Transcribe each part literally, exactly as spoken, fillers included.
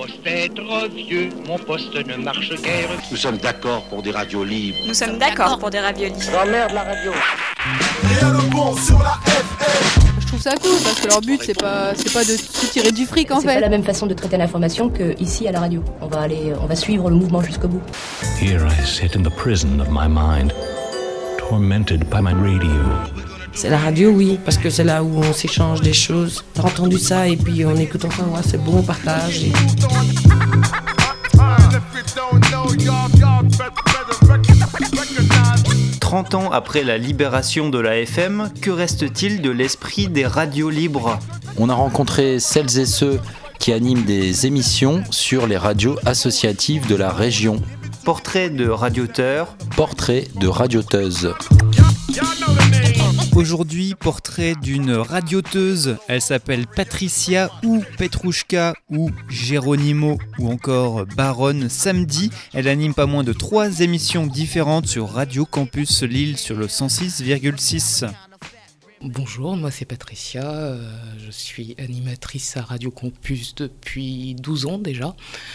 poste être vieux, mon poste ne marche guère. Nous sommes d'accord pour des radios libres. Nous sommes d'accord pour des radios libres. J'emmerde la radio. Rien de bon sur la F M. Je trouve ça cool parce que leur but c'est pas c'est pas de se tirer du fric en c'est fait. C'est pas la même façon de traiter l'information qu'ici à la radio. On va aller, on va suivre le mouvement jusqu'au bout. Here I sit in the prison of my mind, tormented by my radio. C'est la radio, oui, parce que c'est là où on s'échange des choses. T'as entendu ça et puis on écoute enfin, ouais, c'est bon, on partage. Et... trente ans après la libération de la F M, que reste-t-il de l'esprit des radios libres ? On a rencontré celles et ceux qui animent des émissions sur les radios associatives de la région. Portrait de radioteur. Portrait de radioteuse. Aujourd'hui, portrait d'une radioteuse. Elle s'appelle Patricia ou Petrouchka ou Geronimo ou encore Baronne Samedi. Elle anime pas moins de trois émissions différentes sur Radio Campus Lille sur le cent six virgule six. Bonjour, moi c'est Patricia, euh, je suis animatrice à Radio Campus depuis douze ans déjà.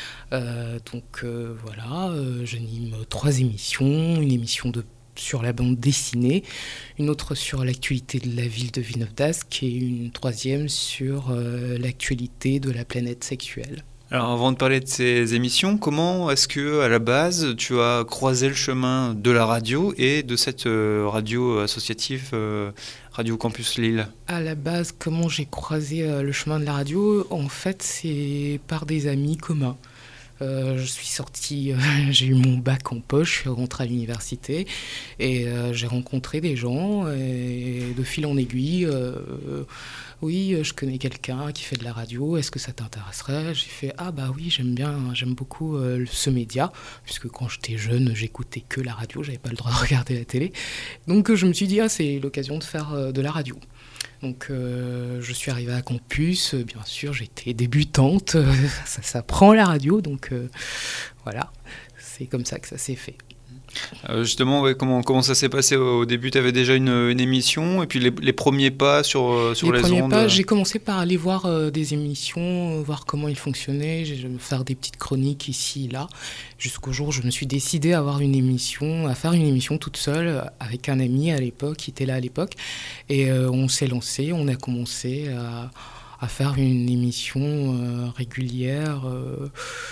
Euh, donc euh, voilà, euh, j'anime trois émissions, une émission de sur la bande dessinée, une autre sur l'actualité de la ville de Villeneuve-d'Ascq et une troisième sur euh, l'actualité de la planète sexuelle. Alors avant de parler de ces émissions, comment est-ce que à la base tu as croisé le chemin de la radio et de cette euh, radio associative euh, Radio Campus Lille ? À la base, comment j'ai croisé euh, le chemin de la radio ? En fait, c'est par des amis communs. Euh, je suis sortie, euh, j'ai eu mon bac en poche, je suis rentrée à l'université et euh, j'ai rencontré des gens et de fil en aiguille, euh, euh, oui, je connais quelqu'un qui fait de la radio, est-ce que ça t'intéresserait ? J'ai fait, ah bah oui, j'aime bien, j'aime beaucoup euh, ce média, puisque quand j'étais jeune, j'écoutais que la radio, j'avais pas le droit de regarder la télé. Donc euh, je me suis dit, ah c'est l'occasion de faire euh, de la radio. Donc euh, je suis arrivée à Campus, euh, bien sûr j'étais débutante, euh, ça s'apprend la radio, donc euh, voilà, c'est comme ça que ça s'est fait. Euh, justement, ouais, comment, comment ça s'est passé au début ? Tu avais déjà une, une émission et puis les, les premiers pas sur, sur les, les premiers ondes pas, j'ai commencé par aller voir euh, des émissions, euh, voir comment ils fonctionnaient, j'ai, faire des petites chroniques ici et là, jusqu'au jour où je me suis décidée à avoir une émission, à faire une émission toute seule avec un ami à l'époque, qui était là à l'époque, et euh, on s'est lancé, on a commencé à, à faire une émission euh, régulière. Euh,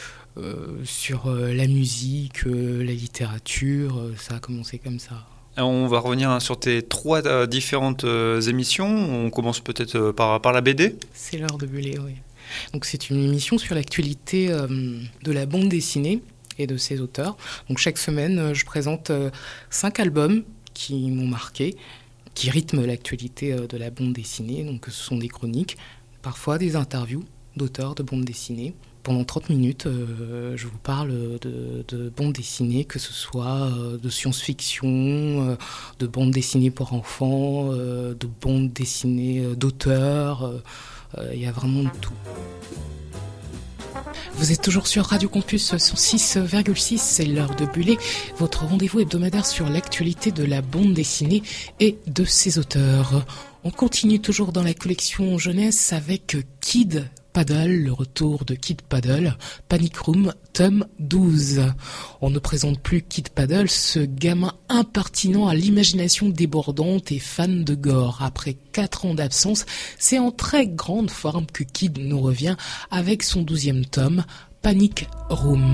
Euh, sur euh, la musique, euh, la littérature, euh, ça a commencé comme ça. Alors on va revenir hein, sur tes trois euh, différentes euh, émissions. On commence peut-être euh, par, par la B D. C'est l'heure de Buller, oui. Donc c'est une émission sur l'actualité euh, de la bande dessinée et de ses auteurs. Donc chaque semaine, euh, je présente euh, cinq albums qui m'ont marqué, qui rythment l'actualité euh, de la bande dessinée. Donc ce sont des chroniques, parfois des interviews d'auteurs de bande dessinée. Pendant trente minutes, euh, je vous parle de, de bande dessinée, que ce soit euh, de science-fiction, euh, de bande dessinée pour enfants, euh, de bande dessinée euh, d'auteurs. Il euh, y a vraiment de tout. Vous êtes toujours sur Radio Campus cent six virgule six, c'est l'heure de Buller, votre rendez-vous hebdomadaire sur l'actualité de la bande dessinée et de ses auteurs. On continue toujours dans la collection jeunesse avec Kid Paddle, le retour de Kid Paddle, Panic Room, tome douze. On ne présente plus Kid Paddle, ce gamin impertinent à l'imagination débordante et fan de gore. Après quatre ans d'absence, c'est en très grande forme que Kid nous revient avec son douzième tome, Panic Room.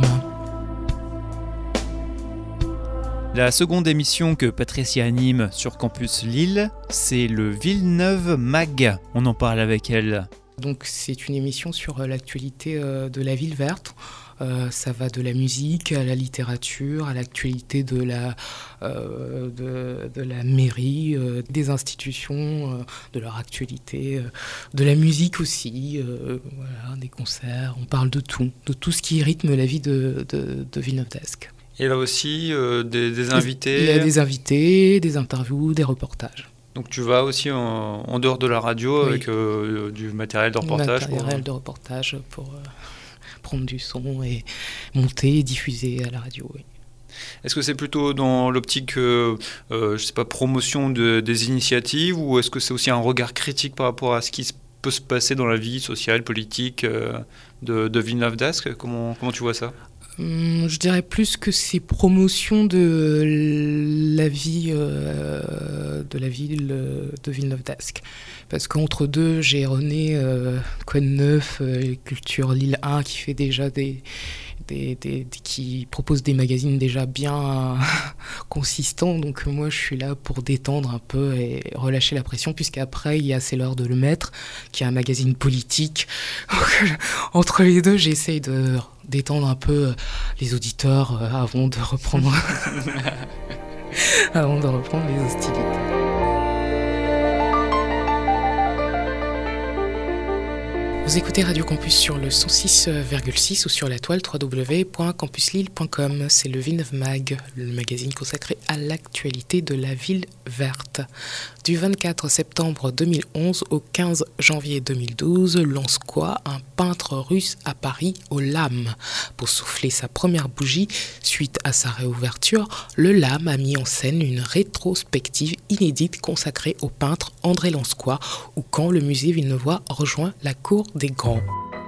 La seconde émission que Patricia anime sur Campus Lille, c'est le Villeneuve Mag. On en parle avec elle. Donc c'est une émission sur l'actualité de la ville verte. Euh, ça va de la musique à la littérature, à l'actualité de la, euh, de, de la mairie, euh, des institutions, euh, de leur actualité, euh, de la musique aussi, euh, voilà, des concerts. On parle de tout, de tout ce qui rythme la vie de, de, de Villeneuve-d'Ascq. Et là aussi, euh, des, des invités. Il y a des invités, des interviews, des reportages. Donc tu vas aussi en, en dehors de la radio oui. avec euh, du matériel de reportage. Du matériel pour... de reportage pour euh, prendre du son et monter et diffuser à la radio, oui. Est-ce que c'est plutôt dans l'optique, euh, euh, je sais pas, promotion de, des initiatives, ou est-ce que c'est aussi un regard critique par rapport à ce qui se peut se passer dans la vie sociale, politique euh, de, de Villeneuve-d'Ascq. Comment, comment tu vois ça ? Hum, je dirais plus que c'est promotion de la vie euh, de la ville de Villeneuve-d'Ascq. Parce qu'entre deux, j'ai René euh, Quoi de Neuf, euh, Culture Lille un, qui fait déjà des, des, des, des qui propose des magazines déjà bien consistants. Donc moi, je suis là pour détendre un peu et relâcher la pression, puisqu'après, il y a C'est l'heure de le mettre, qui est un magazine politique. Entre les deux, j'essaye de détendre un peu les auditeurs euh, avant de reprendre avant de reprendre les hostilités. Vous écoutez Radio Campus sur le cent six virgule six ou sur la toile w w w point campus lille point com. C'est le Villeneuve Mag, le magazine consacré à l'actualité de la ville verte. Du vingt-quatre septembre deux mille onze au quinze janvier deux mille douze, Lançois, un peintre russe à Paris, au L A M. Pour souffler sa première bougie, suite à sa réouverture, le L A M a mis en scène une rétrospective inédite consacrée au peintre André Lançois, ou quand le musée villeneuvois rejoint la cour des grands.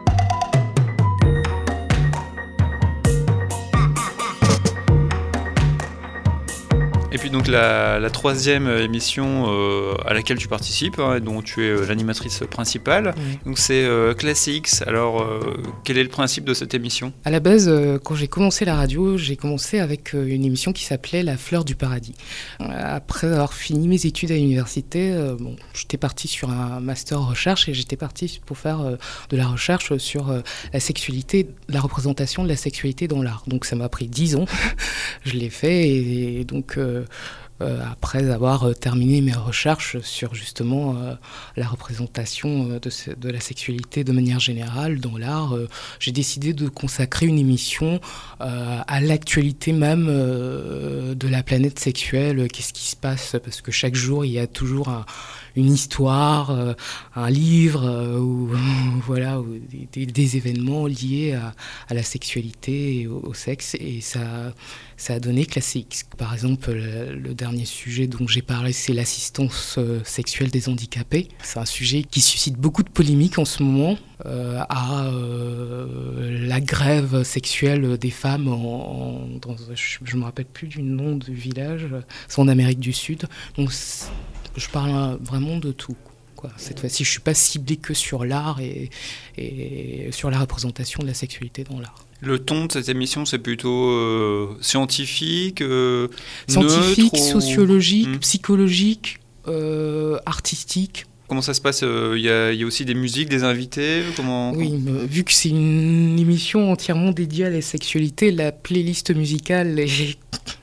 Et puis donc la, la troisième émission euh, à laquelle tu participes, hein, dont tu es euh, l'animatrice principale, oui. Donc c'est euh, Classics. Alors euh, quel est le principe de cette émission ? À la base, euh, quand j'ai commencé la radio, j'ai commencé avec euh, une émission qui s'appelait La Fleur du Paradis. Après avoir fini mes études à l'université, euh, bon, j'étais partie sur un master recherche et j'étais partie pour faire euh, de la recherche sur euh, la sexualité, la représentation de la sexualité dans l'art. Donc ça m'a pris dix ans, je l'ai fait et, et donc euh, Euh, après avoir euh, terminé mes recherches sur justement euh, la représentation euh, de, ce, de la sexualité de manière générale dans l'art, euh, j'ai décidé de consacrer une émission euh, à l'actualité même euh, de la planète sexuelle. Qu'est-ce qui se passe ? Parce que chaque jour, il y a toujours un, une histoire, euh, un livre, euh, ou, voilà, ou des, des événements liés à, à la sexualité et au, au sexe. Et ça, ça a donné Classics. Par exemple, le, le dernier sujet dont j'ai parlé, c'est l'assistance euh, sexuelle des handicapés. C'est un sujet qui suscite beaucoup de polémiques en ce moment, euh, à euh, la grève sexuelle des femmes en, en, dans, je ne me rappelle plus du nom du village, c'est en Amérique du Sud. Donc je parle vraiment de tout, quoi. Cette fois-ci, je ne suis pas ciblée que sur l'art et, et sur la représentation de la sexualité dans l'art. Le ton de cette émission, c'est plutôt euh, scientifique, euh, Scientifique, neutre, sociologique, ou... psychologique, euh, artistique. Comment ça se passe ? Il euh, y, a, y a aussi des musiques, des invités ? Comment... Oui, euh, vu que c'est une émission entièrement dédiée à la sexualité, la playlist musicale est...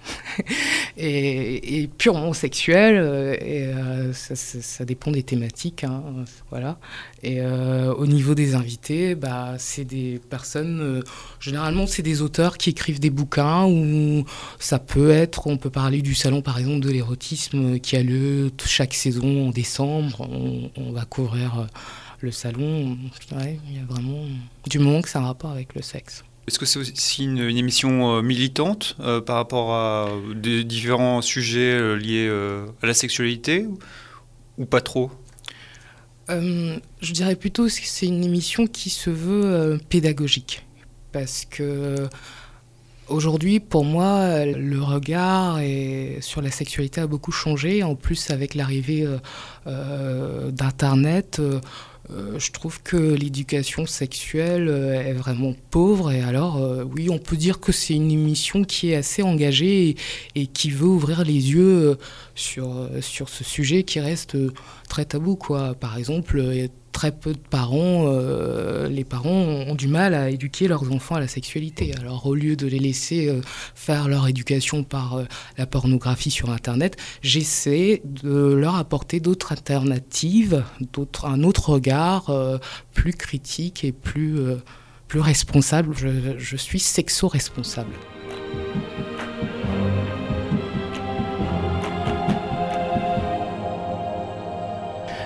Et, et purement sexuel, et euh, ça, ça, ça dépend des thématiques, hein, voilà. Et euh, au niveau des invités, bah, c'est des personnes, euh, généralement c'est des auteurs qui écrivent des bouquins, ou ça peut être, on peut parler du salon par exemple de l'érotisme qui a lieu chaque saison en décembre, on, on va couvrir le salon, ouais, il y a vraiment du moment que ça a un rapport avec le sexe. Est-ce que c'est aussi une, une émission euh, militante euh, par rapport à des différents sujets euh, liés euh, à la sexualité, ou, ou pas trop ? euh, Je dirais plutôt que c'est une émission qui se veut euh, pédagogique. Parce que aujourd'hui, pour moi, le regard est, sur la sexualité a beaucoup changé. En plus, avec l'arrivée euh, euh, d'Internet, euh, Euh, je trouve que l'éducation sexuelle euh, est vraiment pauvre, et alors euh, oui, on peut dire que c'est une émission qui est assez engagée et, et qui veut ouvrir les yeux euh, sur, euh, sur ce sujet qui reste euh, très tabou, quoi. Par exemple, euh, très peu de parents, euh, les parents ont du mal à éduquer leurs enfants à la sexualité. Alors au lieu de les laisser euh, faire leur éducation par euh, la pornographie sur Internet, j'essaie de leur apporter d'autres alternatives, d'autres, un autre regard euh, plus critique et plus, euh, plus responsable. Je, je suis sexo-responsable.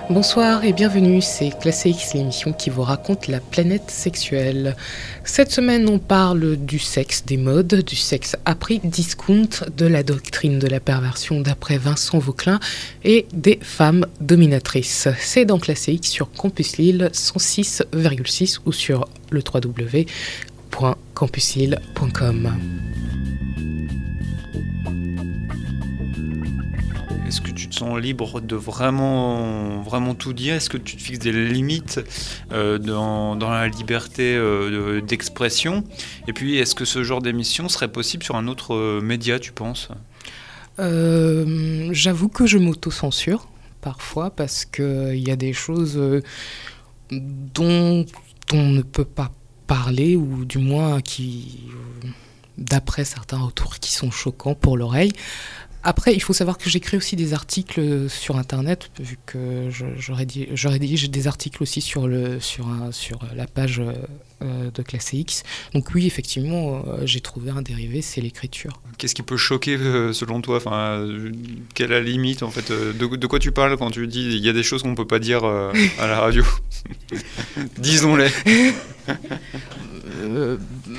Bonsoir et bienvenue, c'est Classé X, l'émission qui vous raconte la planète sexuelle. Cette semaine, on parle du sexe, des modes, du sexe à prix discount, de la doctrine de la perversion d'après Vincent Vauquelin et des femmes dominatrices. C'est dans Classé X sur Campus Lille cent six virgule six ou sur le w w w point campus lille point com. Est-ce que tu te sens libre de vraiment, vraiment tout dire ? Est-ce que tu te fixes des limites euh, dans, dans la liberté euh, d'expression ? Et puis, est-ce que ce genre d'émission serait possible sur un autre euh, média, tu penses ? euh, J'avoue que je m'auto-censure parfois parce qu'il y a des choses euh, dont on ne peut pas parler, ou du moins qui, euh, d'après certains retours, qui sont choquants pour l'oreille. Après, il faut savoir que j'écris aussi des articles sur Internet, vu que je, je, rédige, je rédige des articles aussi sur, le, sur, un, sur la page euh, de Classé X. Donc oui, effectivement, euh, j'ai trouvé un dérivé, c'est l'écriture. Qu'est-ce qui peut choquer euh, selon toi ? Enfin, euh, quelle est la limite en fait euh, de, de quoi tu parles quand tu dis il y a des choses qu'on ne peut pas dire euh, à la radio ? Disons-les. euh,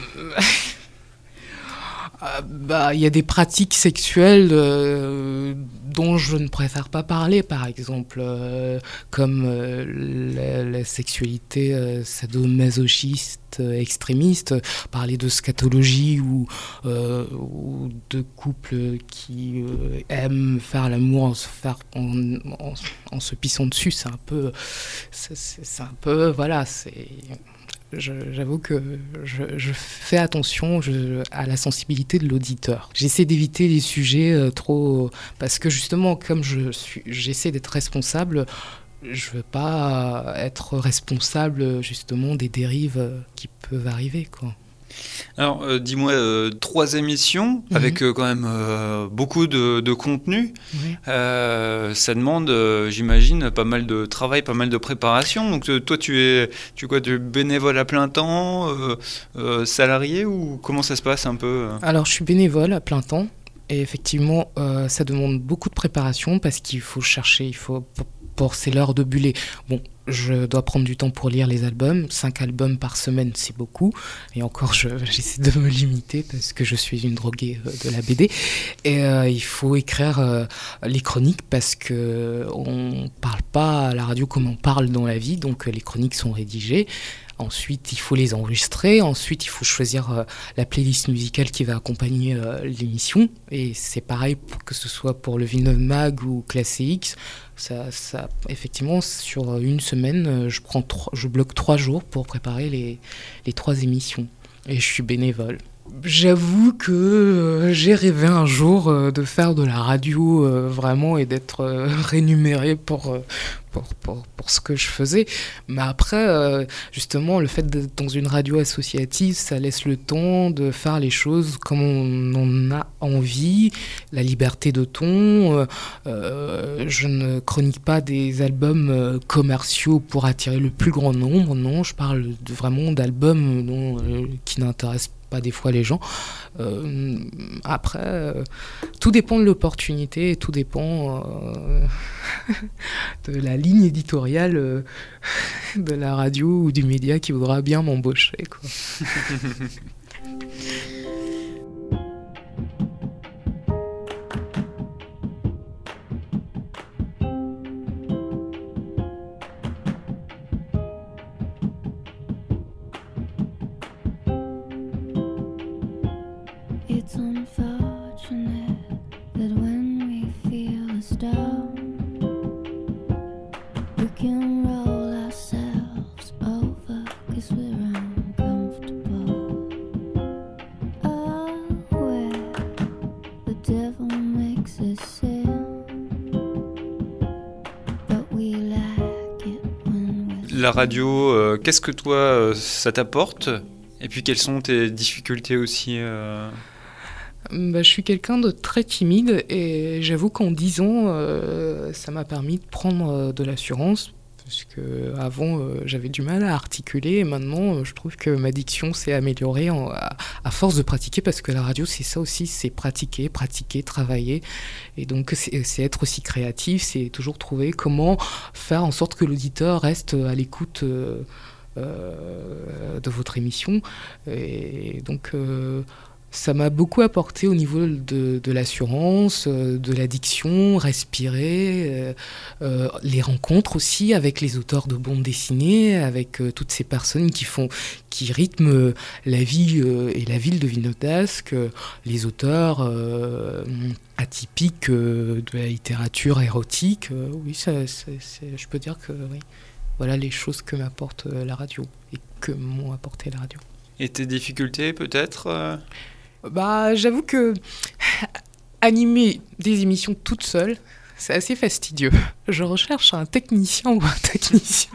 Euh, bah, il y a des pratiques sexuelles euh, dont je ne préfère pas parler, par exemple, euh, comme euh, la, la sexualité euh, sadomasochiste euh, extrémiste, parler de scatologie ou, euh, ou de couples qui euh, aiment faire l'amour en se, faire, en, en, en se pissant dessus, c'est un peu, c'est, c'est, c'est un peu, voilà, c'est... Je, j'avoue que je, je fais attention je, à la sensibilité de l'auditeur. J'essaie d'éviter les sujets euh, trop... Parce que justement, comme je suis, j'essaie d'être responsable, je ne veux pas être responsable justement des dérives euh, qui peuvent arriver, quoi. Alors, euh, dis-moi, euh, trois émissions mmh. avec euh, quand même euh, beaucoup de, de contenu. Oui. Euh, ça demande, euh, j'imagine, pas mal de travail, pas mal de préparation. Donc, euh, toi, tu es, tu es quoi, tu es bénévole à plein temps, euh, euh, salarié, ou comment ça se passe un peu ? Alors, je suis bénévole à plein temps. Et effectivement, euh, ça demande beaucoup de préparation parce qu'il faut chercher, il faut... Pour, c'est l'heure de buller. Bon, je dois prendre du temps pour lire les albums. Cinq albums par semaine, c'est beaucoup. Et encore, je, j'essaie de me limiter parce que je suis une droguée de la B D. Et euh, il faut écrire euh, les chroniques parce qu'on ne parle pas à la radio comme on parle dans la vie. Donc, les chroniques sont rédigées. Ensuite, il faut les enregistrer. Ensuite, il faut choisir euh, la playlist musicale qui va accompagner euh, l'émission. Et c'est pareil pour que ce soit pour le Villeneuve Mag ou Classé X. Ça, ça, effectivement, sur une semaine, je, prends trois, je bloque trois jours pour préparer les, les trois émissions. Et je suis bénévole. J'avoue que euh, j'ai rêvé un jour euh, de faire de la radio euh, vraiment et d'être euh, rémunéré pour, euh, pour, pour, pour ce que je faisais. Mais après, euh, justement, le fait d'être dans une radio associative, ça laisse le temps de faire les choses comme on en a envie, la liberté de ton. Euh, euh, je ne chronique pas des albums euh, commerciaux pour attirer le plus grand nombre, non, je parle de, vraiment d'albums non, euh, qui n'intéressent pas pas des fois les gens. Euh, après, euh, tout dépend de l'opportunité et tout dépend euh, de la ligne éditoriale euh, de la radio ou du média qui voudra bien m'embaucher, quoi. La radio, euh, qu'est-ce que toi, euh, ça t'apporte ? Et puis, quelles sont tes difficultés aussi euh... bah, Je suis quelqu'un de très timide et j'avoue qu'en dix ans, euh, ça m'a permis de prendre euh, de l'assurance Parce que avant, euh, j'avais du mal à articuler, et maintenant, euh, je trouve que ma diction s'est améliorée en, à, à force de pratiquer, parce que la radio, c'est ça aussi, c'est pratiquer, pratiquer, travailler. Et donc, c'est, c'est être aussi créatif, c'est toujours trouver comment faire en sorte que l'auditeur reste à l'écoute euh, euh, de votre émission. Et donc... Euh, ça m'a beaucoup apporté au niveau de, de l'assurance, de la diction, respirer, euh, euh, les rencontres aussi avec les auteurs de bandes dessinées, avec euh, toutes ces personnes qui font, qui rythment la vie euh, et la ville de Villeneuve d'Ascq, les auteurs euh, atypiques euh, de la littérature érotique. Euh, oui, ça, ça, c'est, je peux dire que oui, voilà les choses que m'apporte la radio et que m'ont apporté la radio. Et tes difficultés peut-être euh... Bah, j'avoue que animer des émissions toute seule, c'est assez fastidieux. Je recherche un technicien ou un technicien.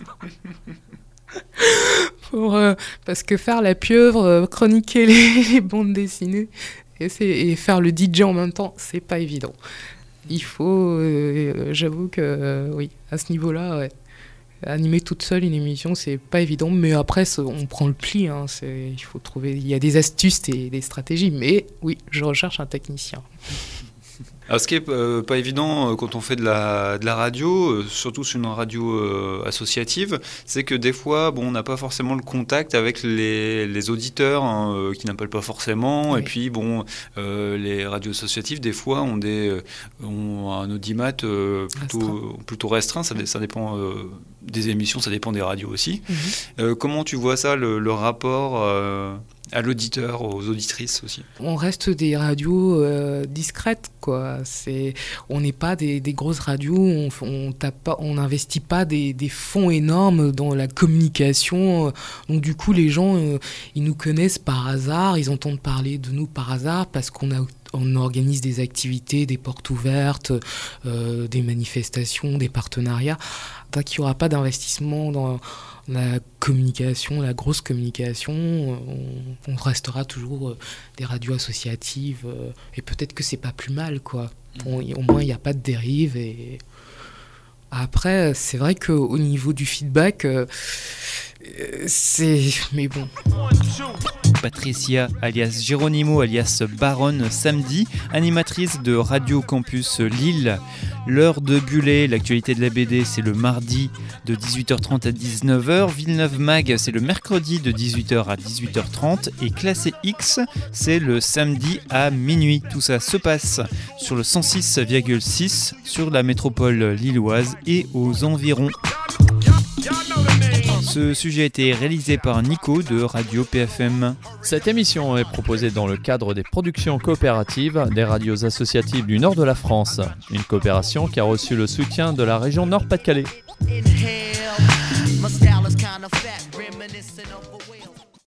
Pour, euh, parce que faire la pieuvre, euh, chroniquer les, les bandes dessinées et, c'est, et faire le D J en même temps, c'est pas évident. Il faut, euh, j'avoue que euh, oui, à ce niveau-là, ouais. Animer toute seule une émission, c'est pas évident, mais après, on prend le pli. Hein, c'est, il faut trouver, il y a des astuces et des stratégies, mais oui, je recherche un technicien. Alors, ce qui est euh, pas évident euh, quand on fait de la, de la radio, euh, surtout sur une radio euh, associative, c'est que des fois, bon, on n'a pas forcément le contact avec les, les auditeurs hein, euh, qui n'appellent pas forcément. Oui. Et puis, bon, euh, les radios associatives, des fois, ont, des, euh, ont un audimat euh, plutôt, restreint. plutôt restreint. Ça, ça dépend euh, des émissions, ça dépend des radios aussi. Mm-hmm. Euh, comment tu vois ça, le, le rapport euh, à l'auditeur, aux auditrices aussi? On reste des radios euh, discrètes, quoi. C'est, on n'est pas des, des grosses radios, on on tape pas, on n'investit pas des, des fonds énormes dans la communication. Donc du coup, les gens, euh, ils nous connaissent par hasard, ils entendent parler de nous par hasard parce qu'on a on organise des activités, des portes ouvertes, euh, des manifestations, des partenariats. Tant qu'il n'y aura pas d'investissement dans la communication, la grosse communication, on, on restera toujours euh, des radios associatives. Euh, et peut-être que c'est pas plus mal, quoi. On, au moins, il n'y a pas de dérive. Et après, c'est vrai qu'au niveau du feedback, euh, c'est... Mais bon... Patricia, alias Geronimo, alias Baronne Samedi, animatrice de Radio Campus Lille. L'heure de Bullet, l'actualité de la B D, c'est le mardi de dix-huit heures trente à dix-neuf heures. Villeneuve Mag, c'est le mercredi de dix-huit heures à dix-huit heures trente. Et Classé X, c'est le samedi à minuit. Tout ça se passe sur le cent six virgule six sur la métropole lilloise et aux environs. Ce sujet a été réalisé par Nico de Radio P F M. Cette émission est proposée dans le cadre des productions coopératives des radios associatives du nord de la France. Une coopération qui a reçu le soutien de la région Nord-Pas-de-Calais. Inhale,